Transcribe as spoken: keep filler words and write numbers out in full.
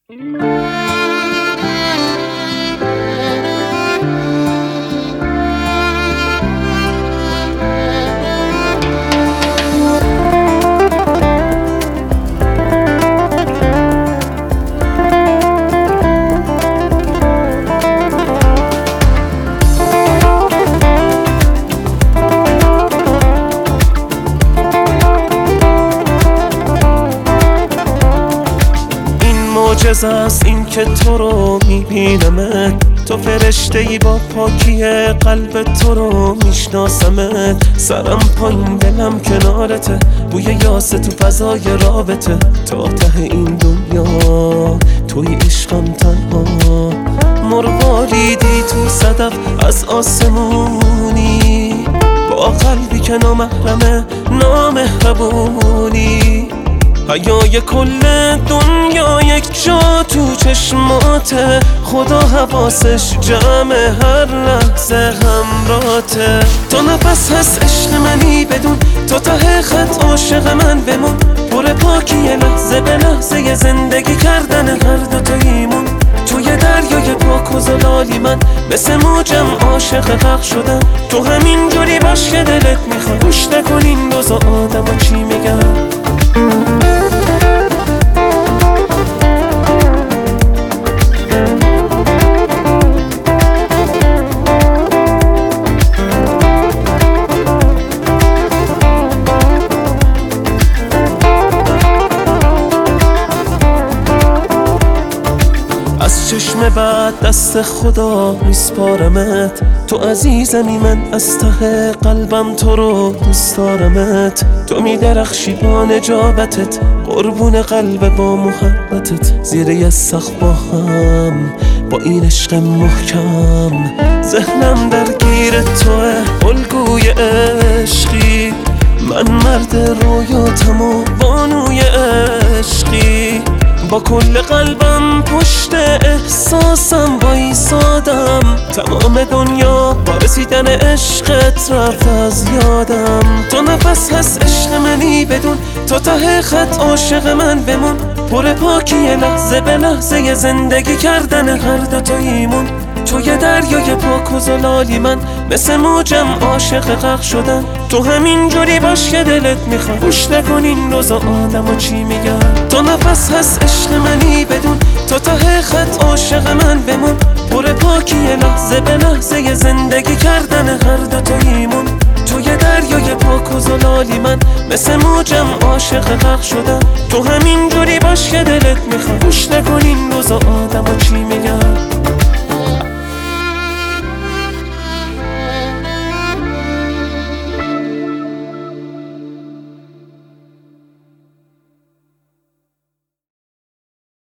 معجزه است این که تو رو میبینمت، تو فرشته ای با پاکی قلب تو رو میشناسمت. سرم پایین دلم کنارته، بوی یاس تو فضای رابطه. تا ته این دنیا توی عشقم تنها، مرواریدی تو صدف از آسمونی، با قلبی که نامحرمه نامهربونی. حیای کل دنیا یک جا تو چشماته، خدا حواسش جمع هر لحظه همراته. تا نفس هست عشق منی بدون، تا ته خط عاشق من بمون. پر پاکی لحظه به لحظه زندگی کردن هر دو تاییمون. توی دریای پاک و زلالی من مثل موجم عاشق غرق شدم. تو همین جوری باش که دلت میخواد، گوش نکن این روزا آدم و چی میگن. از چشم بعد دست خدا میسپارمت، تو عزیزمی من از ته قلبم تو رو دوست دارمت. تو میدرخشی با نجابتت، قربون قلب با محبتت. زیر یه سقف با هم با این عشق محکم، ذهنم درگیر توه الگوی عشقی. من مرد رویاتم و بانوی عشقی، با کل قلبم پشت احساسم بایستادم. تمام دنیا با رسیدن عشقت رفت از یادم. تا نفس هست عشق منی بدون، تا ته خط عاشق من بمون. پر پاکی لحظه به لحظه زندگی کردن هر دو تاییمون. توی دریای پاک و زلالی من مثل موجم عاشق غرق شدم. تو همین جوری باش که دلت میخواد، گوش نکن این روزا آدم و چی میگن. تا نفس هست عشق منی بدون، تا ته خط عاشق من بمون. پر پاکی لحظه به لحظه زندگی کردن هر دو تاییمون. توی دریای پاک و زلالی من مثل موجم عاشق غرق شدم. تو همین جوری باش که دلت میخواد، گوش نکن این روزا آدم و چی میگن.